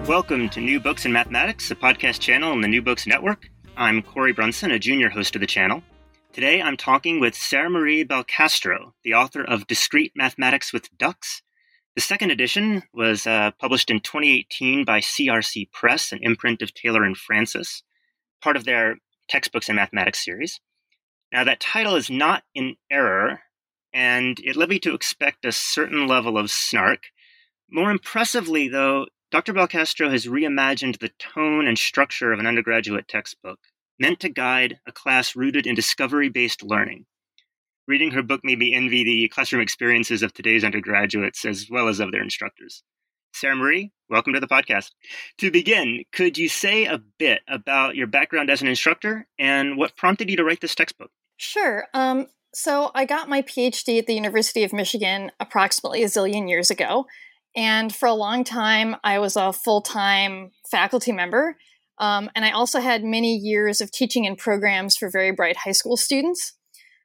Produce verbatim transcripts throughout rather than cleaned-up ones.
Welcome to New Books in Mathematics, a podcast channel on the New Books Network. I'm Corey Brunson, a junior host of the channel. Today I'm talking with Sarah Marie Belcastro, the author of Discrete Mathematics with Ducks. The second edition was uh, published in twenty eighteen by C R C Press, an imprint of Taylor and Francis, part of their Textbooks in Mathematics series. Now, that title is not in error, and it led me to expect a certain level of snark. More impressively, though, Doctor Belcastro has reimagined the tone and structure of an undergraduate textbook, meant to guide a class rooted in discovery-based learning. Reading her book made me envy the classroom experiences of today's undergraduates as well as of their instructors. Sarah Marie, welcome to the podcast. To begin, could you say a bit about your background as an instructor and what prompted you to write this textbook? Sure. Um, so I got my PhD at the University of Michigan approximately a zillion years ago. And for a long time, I was a full-time faculty member. Um, and I also had many years of teaching in programs for very bright high school students.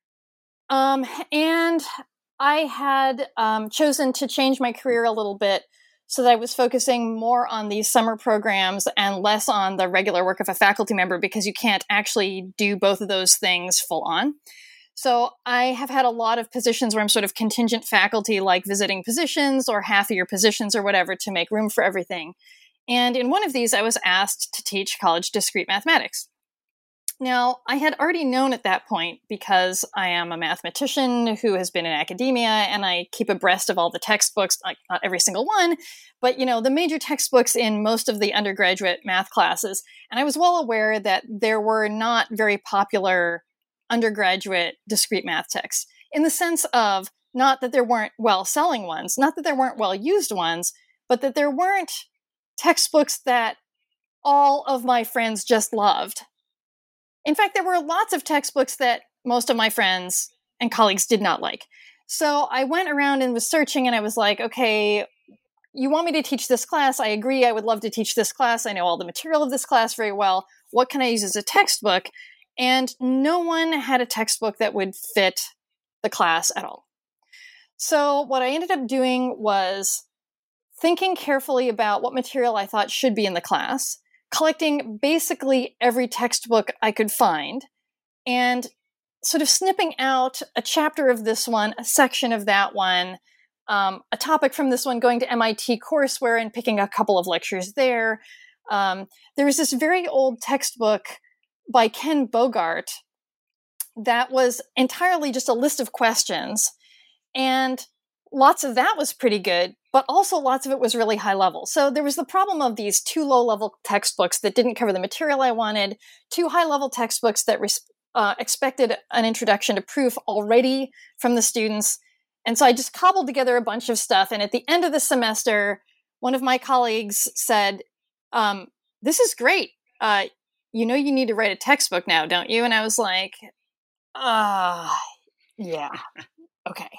Um, and I had um, chosen to change my career a little bit so that I was focusing more on these summer programs and less on the regular work of a faculty member, because you can't actually do both of those things full on. So I have had a lot of positions where I'm sort of contingent faculty, like visiting positions or half of your positions or whatever, to make room for everything. And in one of these, I was asked to teach college discrete mathematics. Now, I had already known at that point, because I am a mathematician who has been in academia and I keep abreast of all the textbooks, like not every single one, but, you know, the major textbooks in most of the undergraduate math classes. And I was well aware that there were not very popular undergraduate discrete math texts, in the sense of not that there weren't well-selling ones, not that there weren't well-used ones, but that there weren't textbooks that all of my friends just loved. In fact, there were lots of textbooks that most of my friends and colleagues did not like. So I went around and was searching, and I was like, okay, you want me to teach this class? I agree. I would love to teach this class. I know all the material of this class very well. What can I use as a textbook? And no one had a textbook that would fit the class at all. So what I ended up doing was thinking carefully about what material I thought should be in the class, collecting basically every textbook I could find, and sort of snipping out a chapter of this one, a section of that one, um, a topic from this one, going to M I T courseware and picking a couple of lectures there. Um, there was this very old textbook by Ken Bogart that was entirely just a list of questions. And lots of that was pretty good, but also lots of it was really high level. So there was the problem of these two low level textbooks that didn't cover the material I wanted, two high level textbooks that res- uh, expected an introduction to proof already from the students. And so I just cobbled together a bunch of stuff. And at the end of the semester, one of my colleagues said, um, this is great. Uh, you know, you need to write a textbook now, don't you? And I was like, ah, uh, yeah, okay.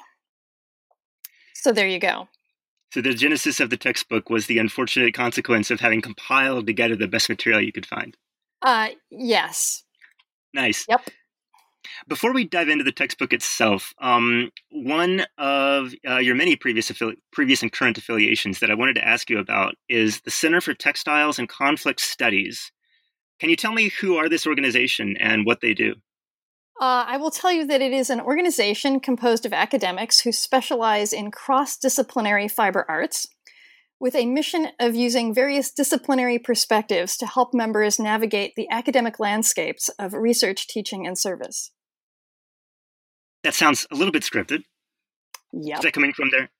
So there you go. So the genesis of the textbook was the unfortunate consequence of having compiled together the best material you could find. Uh, yes. Nice. Yep. Before we dive into the textbook itself, um, one of uh, your many previous affili- previous and current affiliations that I wanted to ask you about is the Center for Textiles and Conflict Studies. Can you tell me who are this organization and what they do? Uh, I will tell you that it is an organization composed of academics who specialize in cross-disciplinary fiber arts, with a mission of using various disciplinary perspectives to help members navigate the academic landscapes of research, teaching, and service. That sounds a little bit scripted. Yep. Is that coming from there?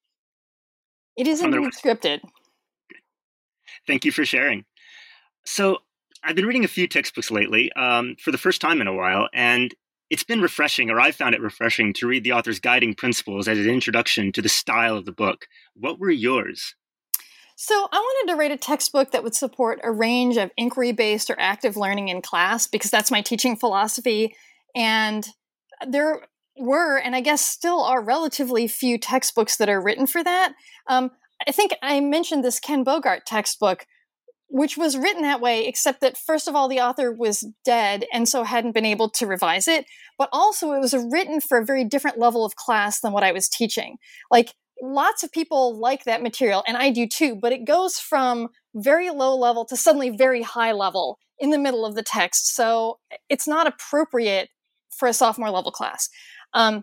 It is indeed scripted. Thank you for sharing. So, I've been reading a few textbooks lately, um, for the first time in a while, and it's been refreshing, or I found it refreshing, to read the author's guiding principles as an introduction to the style of the book. What were yours? So I wanted to write a textbook that would support a range of inquiry-based or active learning in class, because that's my teaching philosophy. And there were, and I guess still are, relatively few textbooks that are written for that. Um, I think I mentioned this Ken Bogart textbook, which was written that way, except that, first of all, the author was dead and so hadn't been able to revise it. But also it was written for a very different level of class than what I was teaching. Like, lots of people like that material, and I do too, but it goes from very low level to suddenly very high level in the middle of the text. So it's not appropriate for a sophomore level class. Um,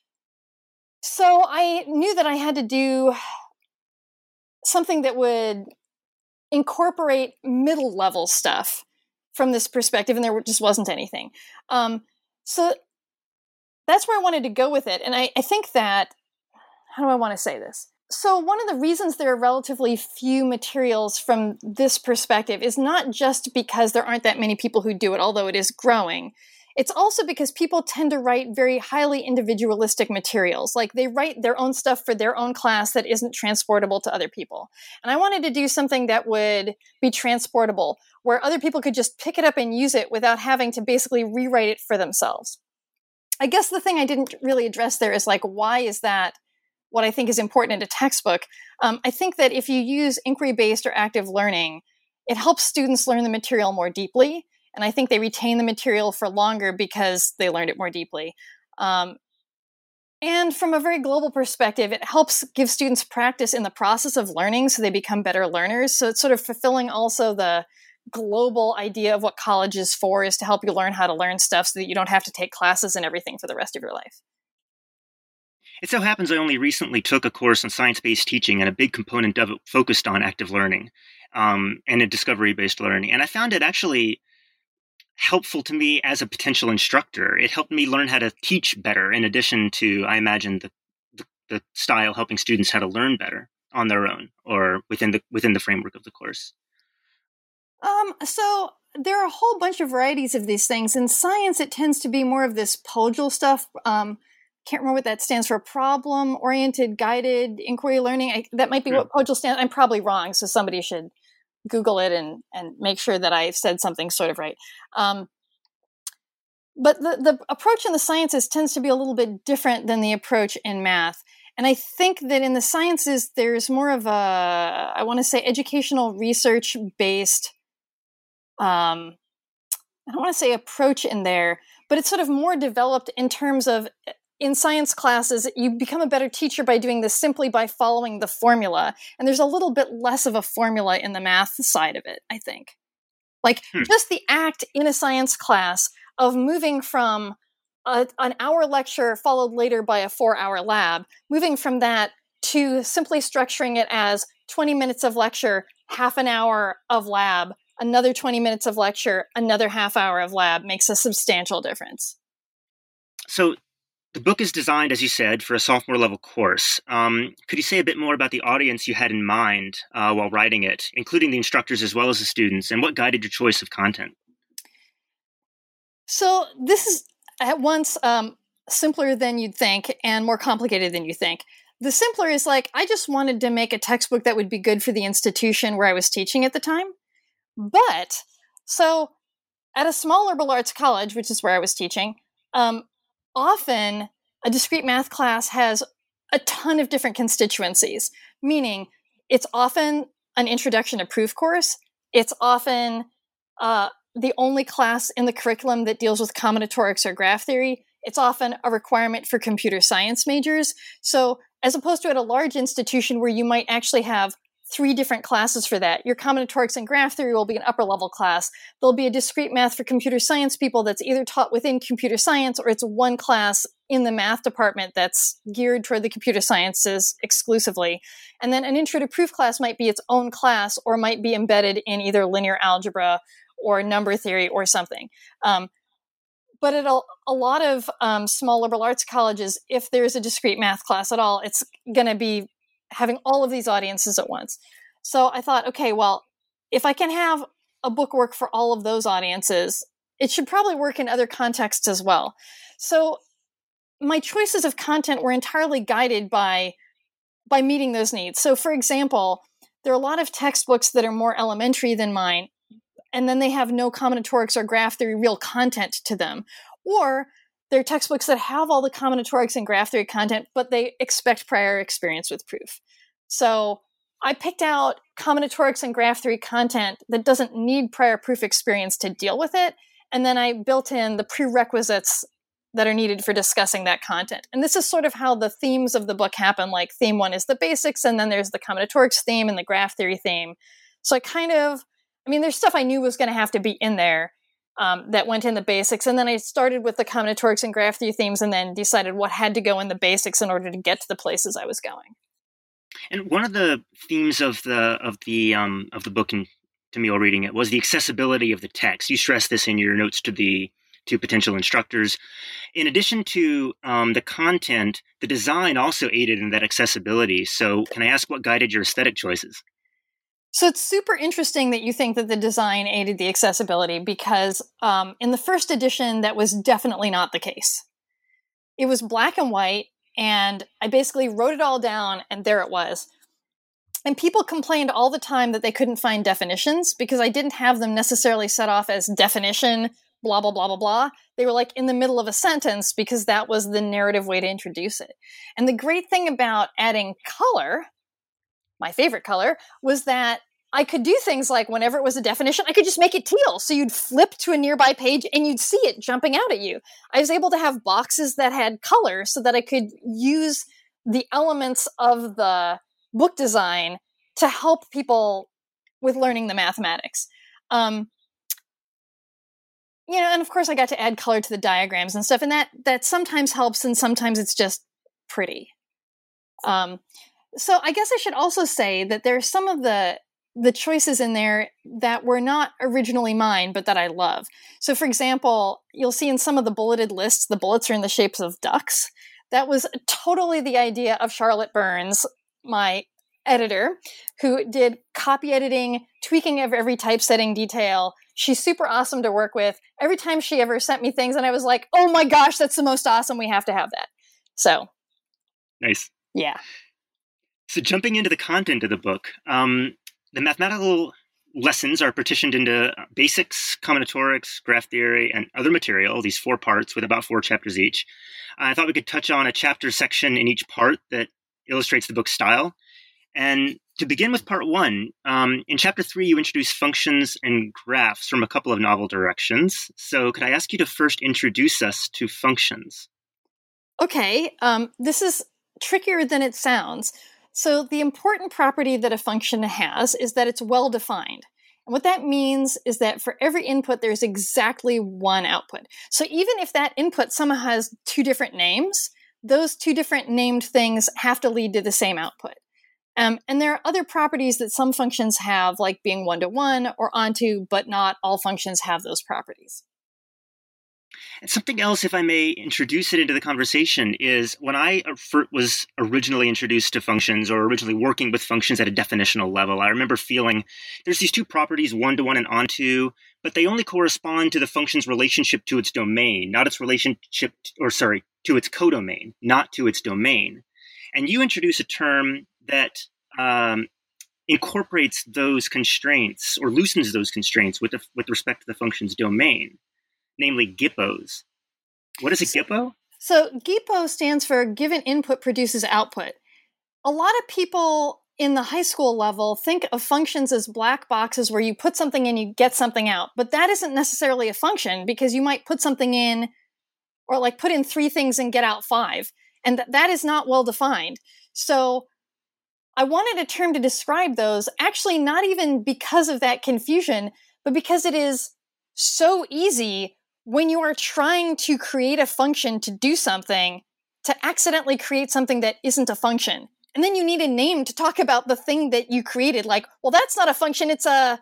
so I knew that I had to do something that would incorporate middle level stuff from this perspective, and there just wasn't anything. Um, so that's where I wanted to go with it. And I, I think that, how do I want to say this? So one of the reasons there are relatively few materials from this perspective is not just because there aren't that many people who do it, although it is growing. It's also because people tend to write very highly individualistic materials. Like they write their own stuff for their own class that isn't transportable to other people. And I wanted to do something that would be transportable, where other people could just pick it up and use it without having to basically rewrite it for themselves. I guess the thing I didn't really address there is like, why is that what I think is important in a textbook? Um, I think that if you use inquiry-based or active learning, it helps students learn the material more deeply. And I think they retain the material for longer because they learned it more deeply. Um, and from a very global perspective, it helps give students practice in the process of learning so they become better learners. So it's sort of fulfilling also the global idea of what college is for, is to help you learn how to learn stuff so that you don't have to take classes and everything for the rest of your life. It so happens I only recently took a course on science-based teaching, and a big component of it focused on active learning um, and in discovery-based learning. And I found it actually helpful to me as a potential instructor. It helped me learn how to teach better, in addition to, I imagine, the, the, the style helping students how to learn better on their own or within the within the framework of the course. Um, so there are a whole bunch of varieties of these things. In science, it tends to be more of this POGIL stuff. Um, can't remember what that stands for. Problem-oriented guided inquiry learning. I, that might be yeah. what POGIL stands. I'm probably wrong, so somebody should Google it and, and make sure that I've said something sort of right. Um, but the, the approach in the sciences tends to be a little bit different than the approach in math. And I think that in the sciences, there's more of a, I want to say, educational research-based, um, I don't want to say approach in there, but it's sort of more developed in terms of, in science classes, you become a better teacher by doing this simply by following the formula. And there's a little bit less of a formula in the math side of it, I think. Like hmm. just the act in a science class of moving from a, an hour lecture followed later by a four-hour lab, moving from that to simply structuring it as twenty minutes of lecture, half an hour of lab, another twenty minutes of lecture, another half hour of lab makes a substantial difference. So the book is designed, as you said, for a sophomore level course. Um, could you say a bit more about the audience you had in mind uh, while writing it, including the instructors as well as the students, and what guided your choice of content? So this is at once um, simpler than you'd think and more complicated than you think. The simpler is like, I just wanted to make a textbook that would be good for the institution where I was teaching at the time. But, so at a small liberal arts college, which is where I was teaching, um, often a discrete math class has a ton of different constituencies, meaning it's often an introduction to proof course. It's often uh, the only class in the curriculum that deals with combinatorics or graph theory. It's often a requirement for computer science majors. So as opposed to at a large institution where you might actually have three different classes for that. Your combinatorics and graph theory will be an upper level class. There'll be a discrete math for computer science people that's either taught within computer science or it's one class in the math department that's geared toward the computer sciences exclusively. And then an intro to proof class might be its own class or might be embedded in either linear algebra or number theory or something. Um, but at a, a lot of um, small liberal arts colleges, if there's a discrete math class at all, it's going to be having all of these audiences at once. So I thought, okay, well, if I can have a book work for all of those audiences, it should probably work in other contexts as well. So my choices of content were entirely guided by, by meeting those needs. So for example, there are a lot of textbooks that are more elementary than mine, and then they have no combinatorics or graph theory real content to them. Or there are textbooks that have all the combinatorics and graph theory content, but they expect prior experience with proof. So I picked out combinatorics and graph theory content that doesn't need prior proof experience to deal with it. And then I built in the prerequisites that are needed for discussing that content. And this is sort of how the themes of the book happen. Like theme one is the basics, and then there's the combinatorics theme and the graph theory theme. So I kind of, I mean, there's stuff I knew was going to have to be in there um, that went in the basics. And then I started with the combinatorics and graph theory themes and then decided what had to go in the basics in order to get to the places I was going. And one of the themes of the of the um, of the book, and to me while reading it, was the accessibility of the text. You stress this in your notes to the to potential instructors. In addition to um, the content, the design also aided in that accessibility. So can I ask what guided your aesthetic choices? So it's super interesting that you think that the design aided the accessibility, because um, in the first edition, that was definitely not the case. It was black and white, and I basically wrote it all down, and there it was. And people complained all the time that they couldn't find definitions because I didn't have them necessarily set off as definition, blah, blah, blah, blah, blah. They were like in the middle of a sentence because that was the narrative way to introduce it. And the great thing about adding color, my favorite color, was that I could do things like whenever it was a definition, I could just make it teal. So you'd flip to a nearby page and you'd see it jumping out at you. I was able to have boxes that had color so that I could use the elements of the book design to help people with learning the mathematics. Um, you know, and of course I got to add color to the diagrams and stuff, and that that sometimes helps and sometimes it's just pretty. Um, so I guess I should also say that there are some of the the choices in there that were not originally mine, but that I love. So for example, you'll see in some of the bulleted lists, the bullets are in the shapes of ducks. That was totally the idea of Charlotte Burns, my editor, who did copy editing, tweaking of every typesetting detail. She's super awesome to work with. Every time she ever sent me things, and I was like, oh my gosh, that's the most awesome. We have to have that. So. Nice. Yeah. So jumping into the content of the book, um, the mathematical lessons are partitioned into basics, combinatorics, graph theory, and other material, these four parts with about four chapters each. I thought we could touch on a chapter section in each part that illustrates the book's style. And to begin with part one, um, in chapter three, you introduce functions and graphs from a couple of novel directions. So could I ask you to first introduce us to functions? Okay, um, this is trickier than it sounds. So the important property that a function has is that it's well-defined. And what that means is that for every input, there's exactly one output. So even if that input somehow has two different names, those two different named things have to lead to the same output. Um, and there are other properties that some functions have, like being one-to-one or onto, but not all functions have those properties. And something else, if I may introduce it into the conversation, is when I was originally introduced to functions or originally working with functions at a definitional level, I remember feeling there's these two properties, one-to-one and onto, but they only correspond to the function's relationship to its domain, not its relationship, or sorry, to its codomain, not to its domain. And you introduce a term that um, incorporates those constraints or loosens those constraints with, the, with respect to the function's domain, namely G I P Os. What is a G I P O? So G I P O stands for given input produces output. A lot of people in the high school level think of functions as black boxes where you put something in, you get something out. But that isn't necessarily a function because you might put something in or like put in three things and get out five. And th- that is not well defined. So I wanted a term to describe those, actually not even because of that confusion, but because it is so easy when you are trying to create a function to do something, to accidentally create something that isn't a function. And then you need a name to talk about the thing that you created. Like, well, that's not a function, it's a,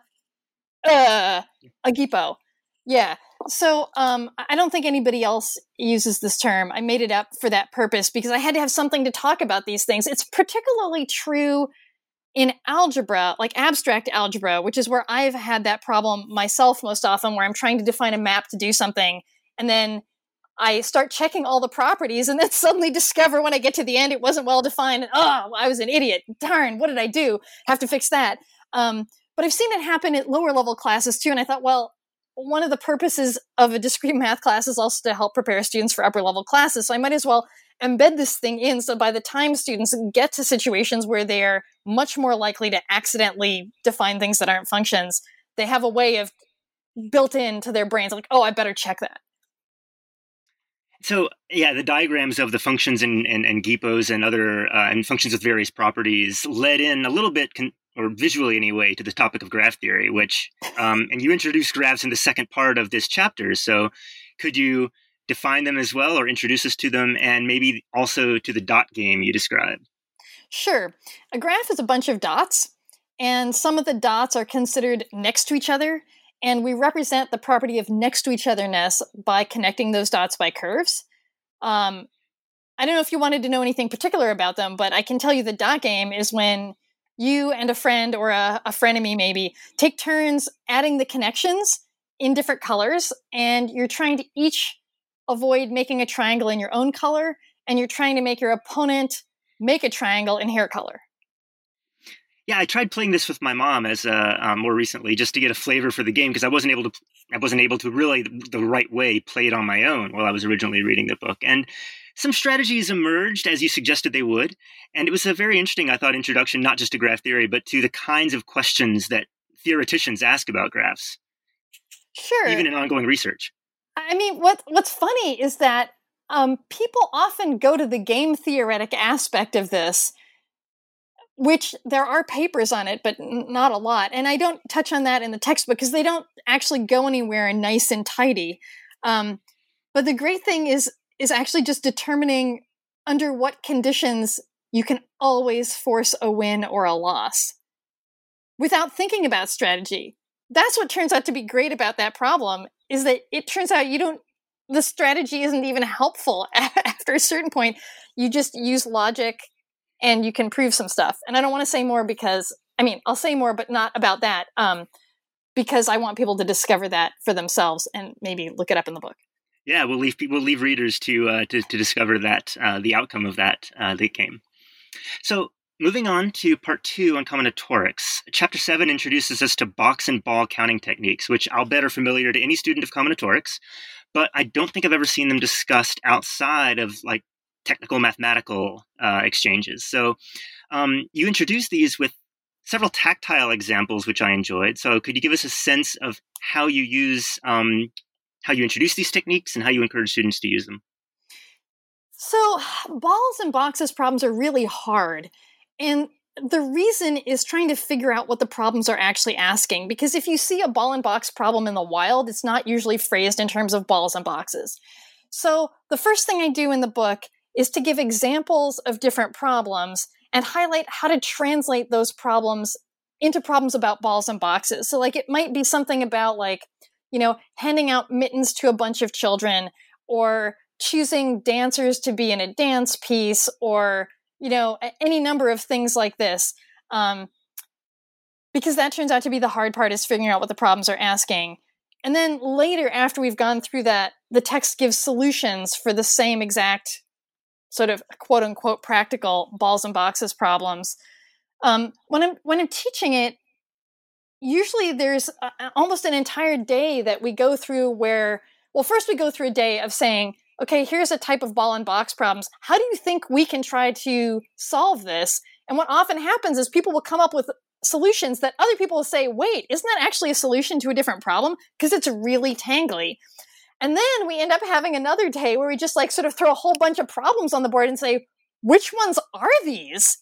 uh, a G I P O. Yeah. So um, I don't think anybody else uses this term. I made it up for that purpose because I had to have something to talk about these things. It's particularly true in algebra, like abstract algebra, which is where I've had that problem myself most often, where I'm trying to define a map to do something. And then I start checking all the properties and then suddenly discover when I get to the end, it wasn't well defined. And, oh, I was an idiot. Darn, what did I do? Have to fix that. Um, but I've seen it happen at lower level classes too. And I thought, well, one of the purposes of a discrete math class is also to help prepare students for upper level classes. So I might as well embed this thing in. So by the time students get to situations where they're much more likely to accidentally define things that aren't functions, they have a way of built into their brains like, oh, I better check that. So yeah, the diagrams of the functions and and, and G P Os and other uh, and functions with various properties led in a little bit, con- or visually anyway, to the topic of graph theory. Which um, and you introduced graphs in the second part of this chapter. So could you define them as well, or introduce us to them, and maybe also to the dot game you described? Sure. A graph is a bunch of dots, and some of the dots are considered next to each other, and we represent the property of next to each otherness by connecting those dots by curves. Um, I don't know if you wanted to know anything particular about them, but I can tell you the dot game is when you and a friend or a, a frenemy maybe take turns adding the connections in different colors, and you're trying to each avoid making a triangle in your own color, and you're trying to make your opponent make a triangle in hair color. Yeah, I tried playing this with my mom as uh, um, more recently, just to get a flavor for the game, because I wasn't able to. I wasn't able to really the, the right way play it on my own while I was originally reading the book. And some strategies emerged as you suggested they would, and it was a very interesting, I thought, introduction not just to graph theory, but to the kinds of questions that theoreticians ask about graphs. Sure. Even in ongoing research. I mean, what what's funny is that um, people often go to the game theoretic aspect of this, which there are papers on it, but n- not a lot. And I don't touch on that in the textbook because they don't actually go anywhere nice and tidy. Um, but the great thing is is actually just determining under what conditions you can always force a win or a loss without thinking about strategy. That's what turns out to be great about that problem, is that it turns out you don't, the strategy isn't even helpful after a certain point. You just use logic and you can prove some stuff. And I don't want to say more because, I mean, I'll say more, but not about that, um, because I want people to discover that for themselves and maybe look it up in the book. Yeah, we'll leave we'll leave readers to uh, to, to discover that uh, the outcome of that uh, late game. So moving on to part two on combinatorics, chapter seven introduces us to box and ball counting techniques, which I'll bet are familiar to any student of combinatorics, but I don't think I've ever seen them discussed outside of like technical mathematical uh, exchanges. So um, you introduced these with several tactile examples, which I enjoyed. So could you give us a sense of how you use, um, how you introduce these techniques and how you encourage students to use them? So balls and boxes problems are really hard. And the reason is trying to figure out what the problems are actually asking. Because if you see a ball and box problem in the wild, it's not usually phrased in terms of balls and boxes. So the first thing I do in the book is to give examples of different problems and highlight how to translate those problems into problems about balls and boxes. So like it might be something about like, you know, handing out mittens to a bunch of children, or choosing dancers to be in a dance piece, or, you know, any number of things like this. Um, because that turns out to be the hard part, is figuring out what the problems are asking. And then later, after we've gone through that, the text gives solutions for the same exact sort of quote unquote practical balls and boxes problems. Um, when I'm when I'm teaching it, usually there's a, almost an entire day that we go through where, well, first we go through a day of saying, okay, here's a type of ball and box problems. How do you think we can try to solve this? And what often happens is people will come up with solutions that other people will say, wait, isn't that actually a solution to a different problem? Because it's really tangly. And then we end up having another day where we just like sort of throw a whole bunch of problems on the board and say, which ones are these?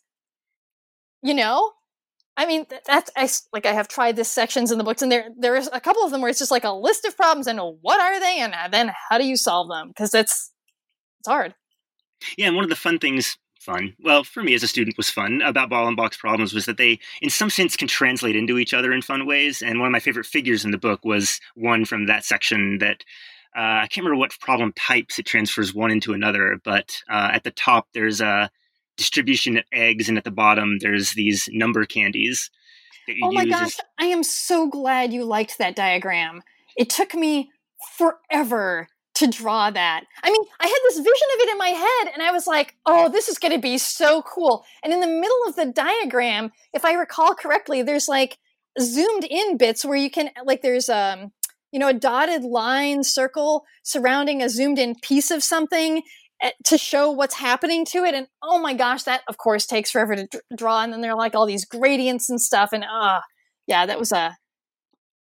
You know? I mean, that's I, like I have tried this sections in the books, and there there is a couple of them where it's just like a list of problems and what are they, and then how do you solve them? Because it's it's hard. Yeah, and one of the fun things, fun, well, for me as a student was fun about ball and box problems was that they, in some sense, can translate into each other in fun ways. And one of my favorite figures in the book was one from that section that uh, I can't remember what problem types it transfers one into another, but uh, at the top there's a distribution of eggs, and at the bottom there's these number candies that you oh my use gosh, as... I am so glad you liked that diagram. It took me forever to draw that. I mean, I had this vision of it in my head, and I was like, oh, this is going to be so cool. And in the middle of the diagram, if I recall correctly, there's like zoomed in bits where you can, like there's um, you know, a dotted line circle surrounding a zoomed in piece of something to show what's happening to it. And oh my gosh, that of course takes forever to d- draw. And then there are like all these gradients and stuff. And ah, uh, yeah, that was a,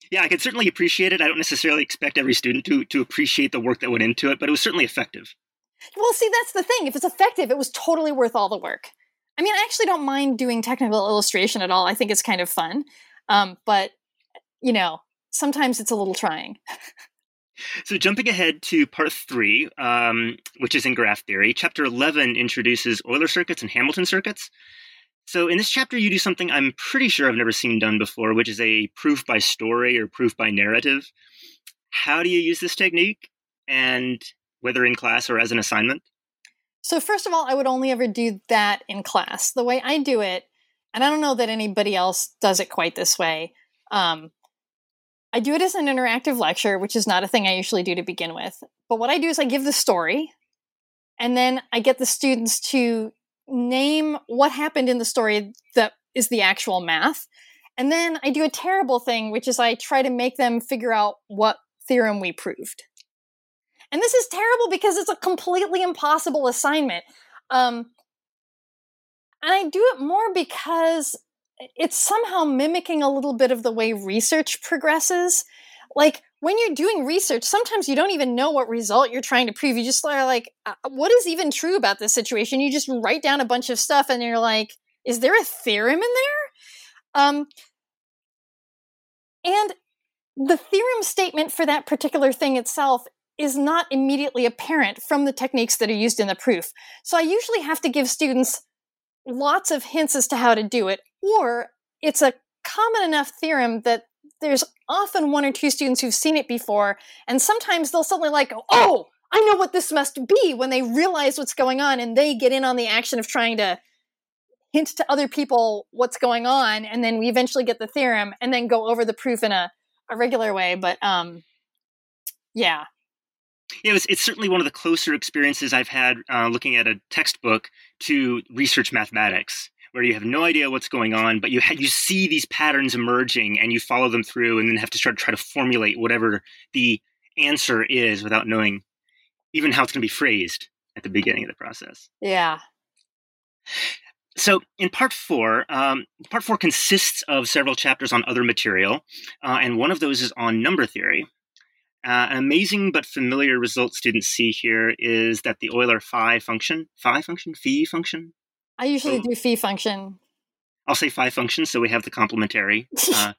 Yeah, I can certainly appreciate it. I don't necessarily expect every student to to appreciate the work that went into it, but it was certainly effective. Well, see, that's the thing. If it's effective, it was totally worth all the work. I mean, I actually don't mind doing technical illustration at all. I think it's kind of fun. Um, but, you know, sometimes it's a little trying. So jumping ahead to part three, um, which is in graph theory, chapter eleven introduces Euler circuits and Hamilton circuits. So in this chapter, you do something I'm pretty sure I've never seen done before, which is a proof by story or proof by narrative. How do you use this technique, and whether in class or as an assignment? So first of all, I would only ever do that in class. The way I do it, and I don't know that anybody else does it quite this way, um, I do it as an interactive lecture, which is not a thing I usually do to begin with. But what I do is I give the story, and then I get the students to name what happened in the story that is the actual math. And then I do a terrible thing, which is I try to make them figure out what theorem we proved. And this is terrible because it's a completely impossible assignment. Um, and I do it more because it's somehow mimicking a little bit of the way research progresses. Like, when you're doing research, sometimes you don't even know what result you're trying to prove. You just are like, uh, what is even true about this situation? You just write down a bunch of stuff and you're like, is there a theorem in there? Um, and the theorem statement for that particular thing itself is not immediately apparent from the techniques that are used in the proof. So I usually have to give students lots of hints as to how to do it, or it's a common enough theorem that there's often one or two students who've seen it before, and sometimes they'll suddenly like, oh, I know what this must be, when they realize what's going on and they get in on the action of trying to hint to other people what's going on, and then we eventually get the theorem and then go over the proof in a, a regular way. But um, yeah. Yeah, it was, it's certainly one of the closer experiences I've had uh, looking at a textbook to research mathematics, where you have no idea what's going on, but you ha- you see these patterns emerging and you follow them through, and then have to start try to formulate whatever the answer is without knowing even how it's going to be phrased at the beginning of the process. Yeah. So in part four, um, part four consists of several chapters on other material, uh, and one of those is on number theory. Uh, an amazing but familiar result students see here is that the Euler phi function, phi function, phi function? I usually oh. do phi function. I'll say phi function, so we have the complementary. uh,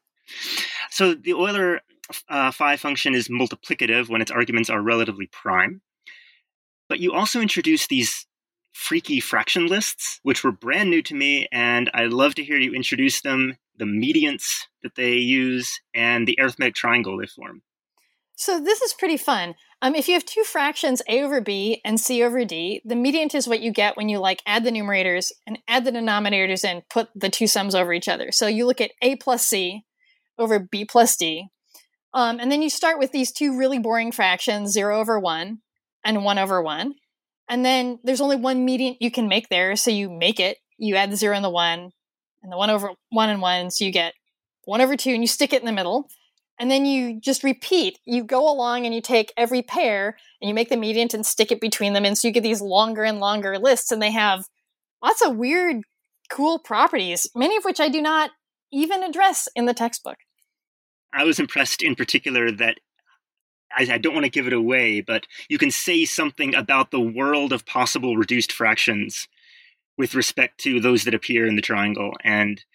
so the Euler uh, phi function is multiplicative when its arguments are relatively prime. But you also introduce these freaky fraction lists, which were brand new to me, and I'd love to hear you introduce them, the mediants that they use, and the arithmetic triangle they form. So this is pretty fun. Um, if you have two fractions, a over b and c over d, the mediant is what you get when you like add the numerators and add the denominators and put the two sums over each other. So you look at a plus c over b plus d. Um, and then you start with these two really boring fractions, zero over one and one over one. And then there's only one mediant you can make there, so you make it. You add the zero and the one, and the one over one and one, so you get one over two, and you stick it in the middle. And then you just repeat. You go along and you take every pair and you make the mediant and stick it between them. And so you get these longer and longer lists, and they have lots of weird, cool properties, many of which I do not even address in the textbook. I was impressed in particular that, I, I don't want to give it away, but you can say something about the world of possible reduced fractions with respect to those that appear in the triangle. And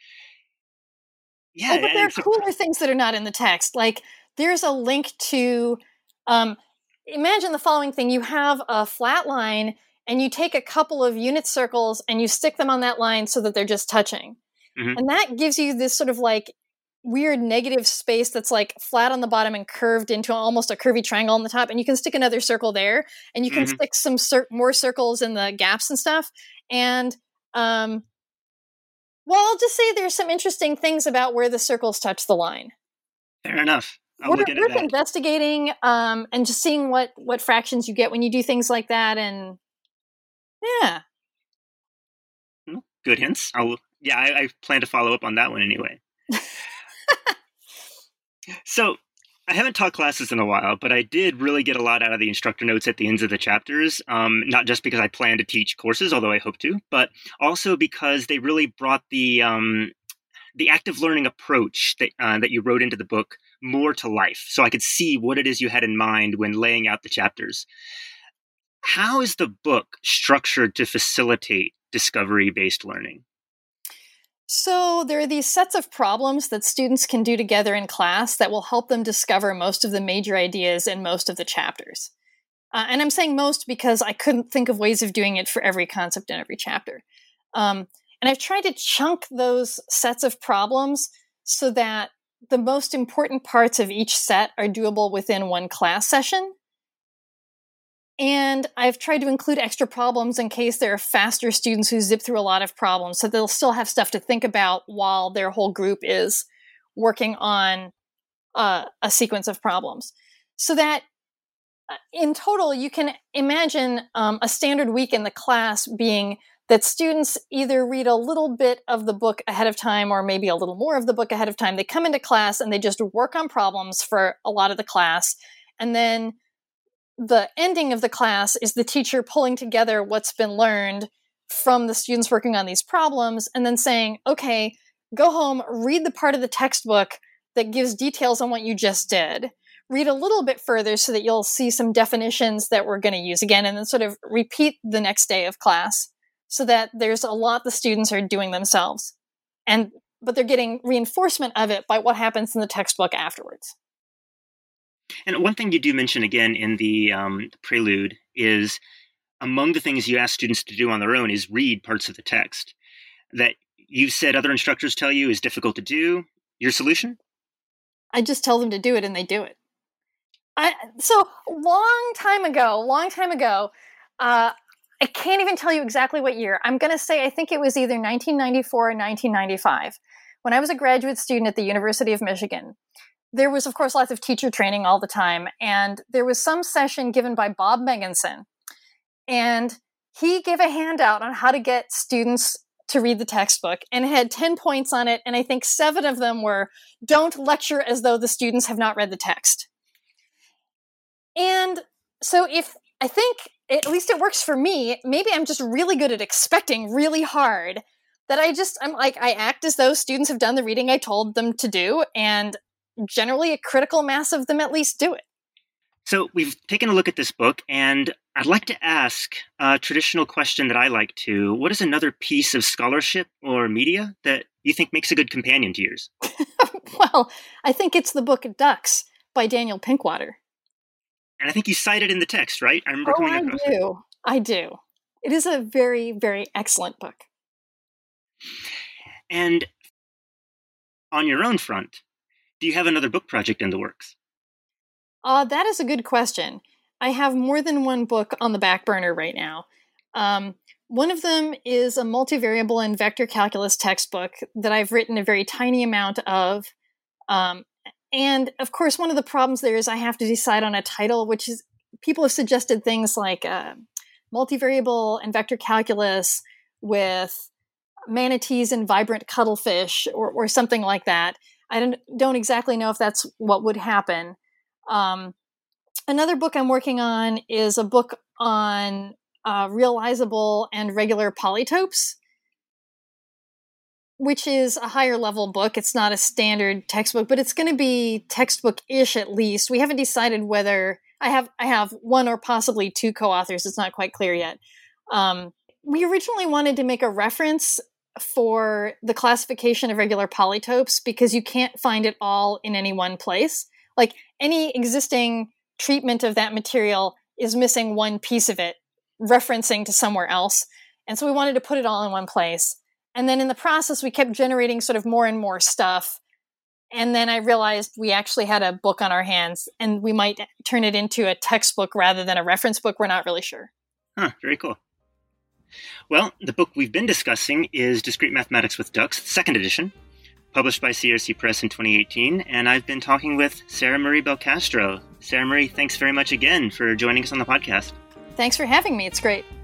yeah, oh, but there are cooler things that are not in the text. Like, there's a link to, um, imagine the following thing. You have a flat line, and you take a couple of unit circles, and you stick them on that line so that they're just touching. Mm-hmm. And that gives you this sort of like weird negative space that's like flat on the bottom and curved into almost a curvy triangle on the top. And you can stick another circle there, and you can mm-hmm. stick some cir- more circles in the gaps and stuff. And, um, well, I'll just say there's some interesting things about where the circles touch the line. Fair enough. I'm we're looking at we're that. investigating um, and just seeing what, what fractions you get when you do things like that. And yeah. Good hints. I'll, yeah, I, I plan to follow up on that one anyway. So I haven't taught classes in a while, but I did really get a lot out of the instructor notes at the ends of the chapters, um, not just because I plan to teach courses, although I hope to, but also because they really brought the um, the active learning approach that uh, that you wrote into the book more to life, so I could see what it is you had in mind when laying out the chapters. How is the book structured to facilitate discovery-based learning? So there are these sets of problems that students can do together in class that will help them discover most of the major ideas in most of the chapters. Uh, and I'm saying most because I couldn't think of ways of doing it for every concept in every chapter. Um, and I've tried to chunk those sets of problems so that the most important parts of each set are doable within one class session. And I've tried to include extra problems in case there are faster students who zip through a lot of problems, so they'll still have stuff to think about while their whole group is working on uh, a sequence of problems. So that in total, you can imagine um, a standard week in the class being that students either read a little bit of the book ahead of time or maybe a little more of the book ahead of time. They come into class and they just work on problems for a lot of the class. And then the ending of the class is the teacher pulling together what's been learned from the students working on these problems and then saying, okay, go home, read the part of the textbook that gives details on what you just did. Read a little bit further so that you'll see some definitions that we're going to use again, and then sort of repeat the next day of class so that there's a lot the students are doing themselves. And but they're getting reinforcement of it by what happens in the textbook afterwards. And one thing you do mention again in the um, prelude is among the things you ask students to do on their own is read parts of the text that you've said other instructors tell you is difficult to do. Your solution? I just tell them to do it and they do it. I, so long time ago, long time ago, uh, I can't even tell you exactly what year. I'm going to say I think it was either nineteen ninety-four or nineteen ninety-five. When I was a graduate student at the University of Michigan, there was, of course, lots of teacher training all the time. And there was some session given by Bob Meganson. And he gave a handout on how to get students to read the textbook. And it had ten points on it. And I think seven of them were, don't lecture as though the students have not read the text. And so if I think, at least it works for me, maybe I'm just really good at expecting really hard that I just, I'm like, I act as though students have done the reading I told them to do. And generally a critical mass of them at least do it. So we've taken a look at this book, and I'd like to ask a traditional question that I like to. What is another piece of scholarship or media that you think makes a good companion to yours? Well, I think it's the book Ducks by Daniel Pinkwater. And I think you cite it in the text, right? I remember oh, coming I across do. it. I do. It is a very, very excellent book. And on your own front, do you have another book project in the works? Uh, that is a good question. I have more than one book on the back burner right now. Um, one of them is a multivariable and vector calculus textbook that I've written a very tiny amount of. Um, and of course, one of the problems there is I have to decide on a title, which is people have suggested things like uh, multivariable and vector calculus with manatees and vibrant cuttlefish or, or something like that. I don't, don't exactly know if that's what would happen. Um, another book I'm working on is a book on uh, realizable and regular polytopes, which is a higher level book. It's not a standard textbook, but it's going to be textbook-ish at least. We haven't decided whether I have I have one or possibly two co-authors. It's not quite clear yet. Um, we originally wanted to make a reference for the classification of regular polytopes because you can't find it all in any one place. Like any existing treatment of that material is missing one piece of it, referencing to somewhere else. And so we wanted to put it all in one place. And then in the process, we kept generating sort of more and more stuff. And then I realized we actually had a book on our hands and we might turn it into a textbook rather than a reference book. We're not really sure. Huh, very cool. Well, the book we've been discussing is Discrete Mathematics with Ducks, second edition, published by C R C Press in twenty eighteen. And I've been talking with Sarah Marie Belcastro. Sarah Marie, thanks very much again for joining us on the podcast. Thanks for having me. It's great.